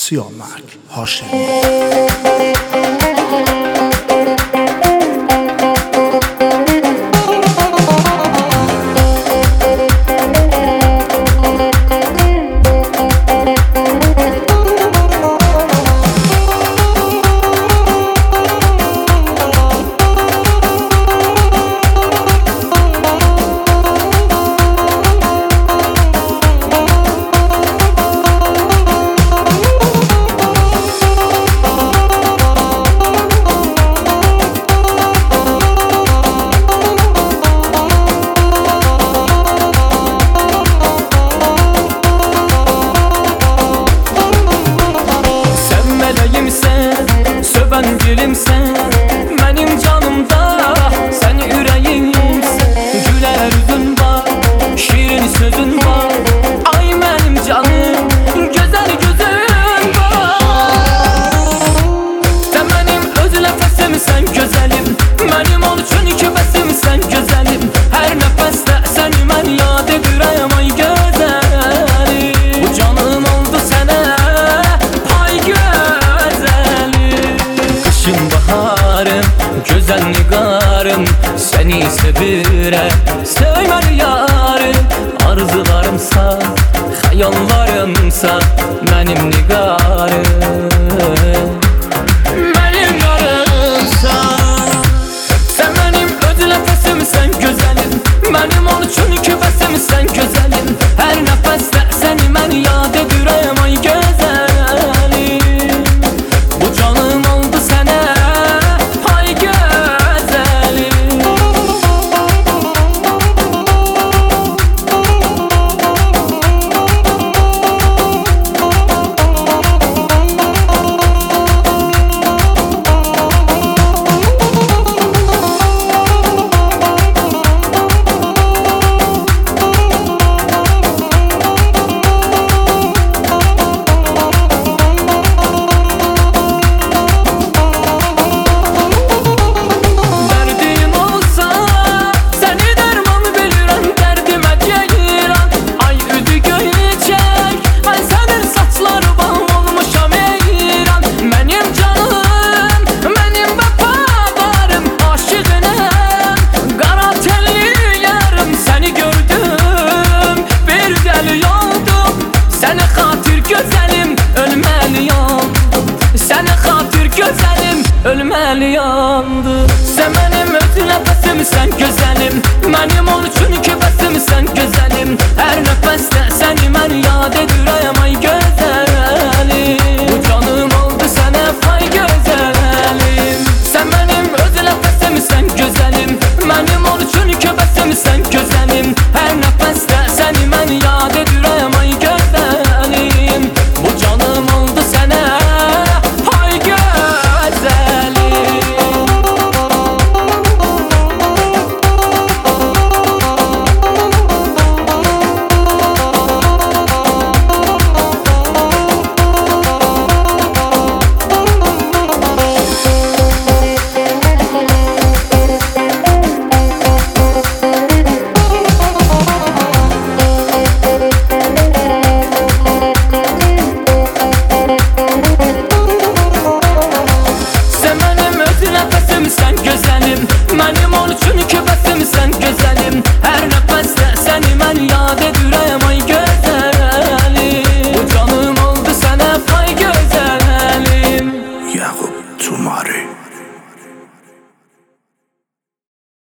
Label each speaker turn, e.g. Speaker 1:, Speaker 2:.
Speaker 1: Siyamak Haşim.
Speaker 2: Söven gülümsen benim canımda, sen yüreğimsin. Güler yüzün var, şirin sözün var. Ay benim canım, güzel gözün var. Sen benim öz nefesimsen güzelim, benim ol çünkü besimsen güzelim. Her nefeste seni ben yad ediyorum ay güzelim. Bu canım oldu sana pay güzelim. Kışın baharım, güzel nigarım, seni sevirem, sevmeli yarım. Arzularımsa, hayallarımsa benim nigarım, benim yarımsa. Sen benim öz nefesimsen güzelim, benim ol çünkü besimsen güzelim. Her nefeste seni ben yad ediyorum ay güzelim. Bu canım oldu sana pay güzelim. Ölmeli yandı. Sen benim öz nefesimsen güzelim, benim ol çünkü besimsen güzelim. Her nefeste seni ben yad ediyorum ay güzelim. Bu canım oldu sana pay güzelim. Sen benim öz nefesimsen güzelim, benim ol çünkü besimsen güzelim. Her nefeste seni ben yad ediyorum ay güzelim. Bu canım oldu sana pay güzelim. Sen güzelim, benim ol çünkü besimsen güzelim. Her nefeste seni ben yad ediyorum ay güzelim. Bu canım oldu sana pay güzelim.
Speaker 1: Yakup Tumari.